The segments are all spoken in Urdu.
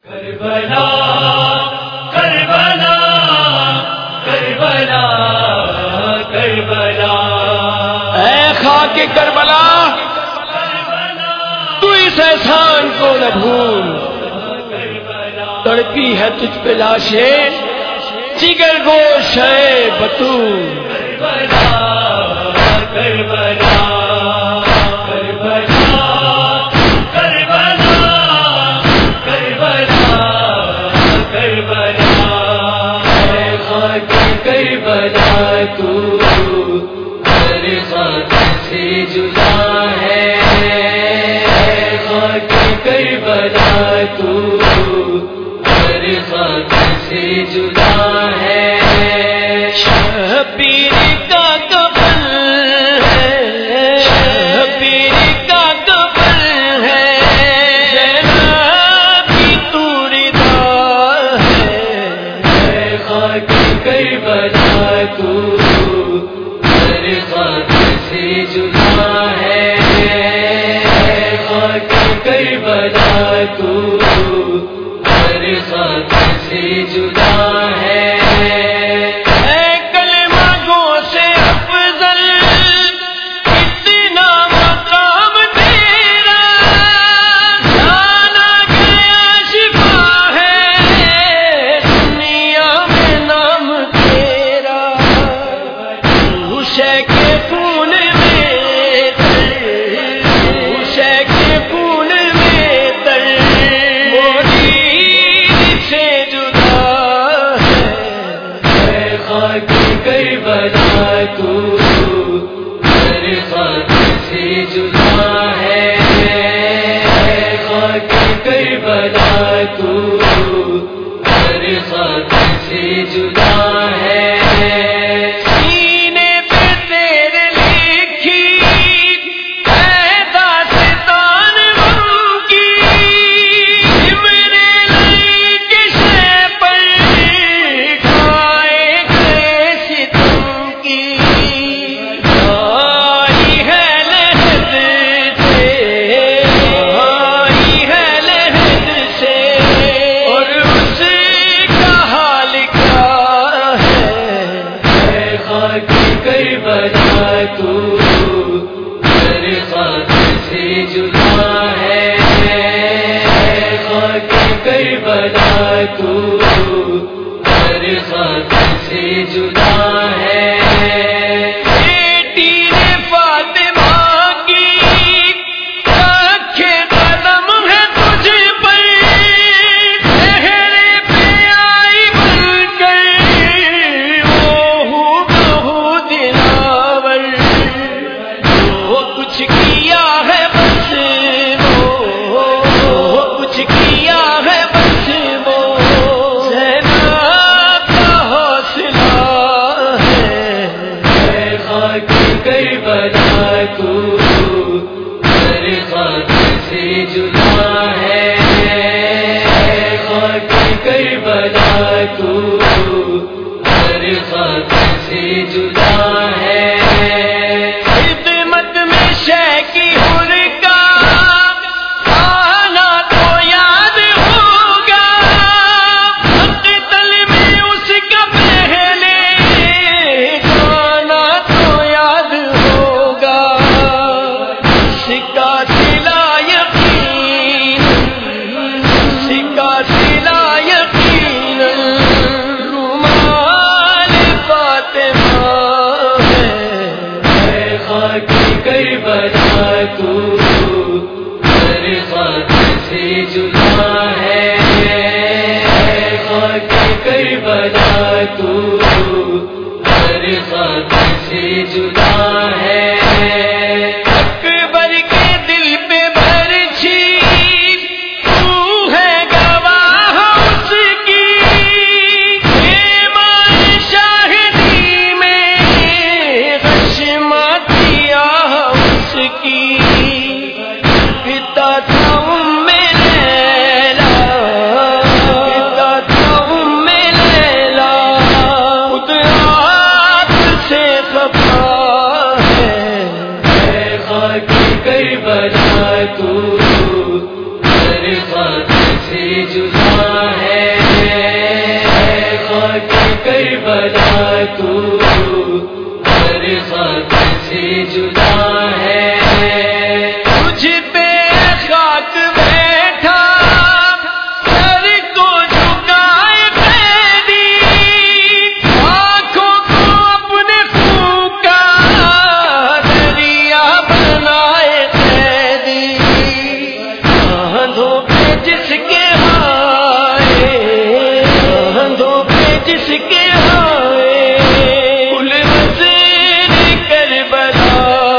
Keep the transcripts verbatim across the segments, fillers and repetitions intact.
کربلا کربلا کربلا کربلا، اے خاک کربلا تو اس احسان کو نہ بھول، تڑپی ہے تجھ پہ لاشیں جگر گوش ہے بطول۔ کربلا کربلا کربلا کربلا کربلا کربلا، اے خاک کربلا تو ہر خاک سے جدا ہے، اے خاک کربلا تو ہر خاک سے جدا ہے۔ شبیر کا کفن ہے، شبیر کا کفن ہے، زینب کی تو ردا ہے، اے خاک کربلا تو ہر خاک سے جدا ہے، اے خاک کربلا تو ہر خاک سے جدا ہے۔ کربلا تو ہر خاک سے جدا ہے، اے خاک کربلا تو ہر خاک سے جدا ہے۔ سینے پہ تیرے لکھی ہے داستان غم کی، میرے لئی کشے پر کھائے گئے ستم کی، آئی ہے لہد سے، آئی ہے لہد سے، اور اس کا حال کیا ہے، اے خاک کربلا تو ہر خاک سے جدا ہے، اے خاک کربلا تو ہر خاک سے جدا ہے۔ بیٹی نے فاطمہ کی رکھے قدم ہے تجھ پر، چہرے پہ آئی بن کر وہ بہو دلاور، جو کچھ کیا ہے بس وہ کچھ کیا ہے بس وہ زینب کا حوصلہ ہے، اے خاک کربلا تو ہر خاک سے جدا ہے، اے خاک کربلا تو ہر خاک سے جدا ہے۔ خدمت میں شے کی حر کا آنا تو یاد ہوگا، مقتل میں اس کا پہلے جانا تو یاد ہوگا، سکا سلا یقین سکا سلا یقین رومال فاطمہ ہے، اے خاک کربلا تو ہر خاک سے جدا ہے، اے خاک کربلا تو ہر خاک سے جدا ہے۔ اکبر کے دل پہ برچھی تو ہے گواہ اس کی، ایمان شاہدی میں غشمہ کیا اس کی، پتا تھا ام لیلا پتا تھا ام لیلا، خود آپ سے خفا ہے، کربلا تو ہر خاک سے جدا ہے تجھ پہ خاک بیٹھا سر کو جھکائے قیدی آنکھوں کو اپنے خون کا دریا بنائے قیدی کاندھوں پہ جس کے ہائے کاندھوں پہ جس کے ہائے کل وزیر کربلا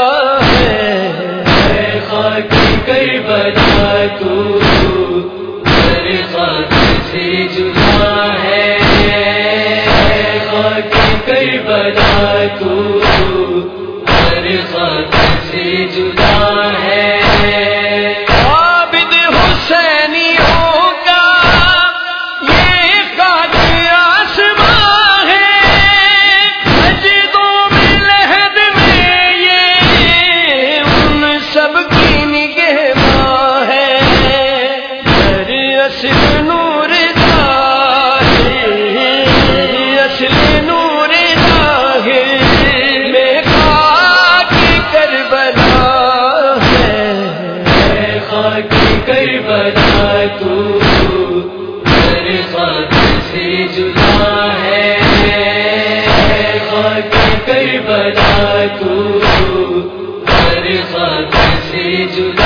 اے خاک کربلا تو ہر خاک سے جدا ہے اے خاک کربلا تو ہر خاک سے جدا ہے عابد حسینیوں کا یہ خاک آسماں ہے سجدوں میں لحد میں یہ ان سب کی نگہباں ہے در اصل نور ظاہر در اصل نور ظاہر میں خاک کربلا ہے اے خاک کربلا تو ہر خاک سے جدا ہے اے خاک کربلا تو ہر خاک سے جدا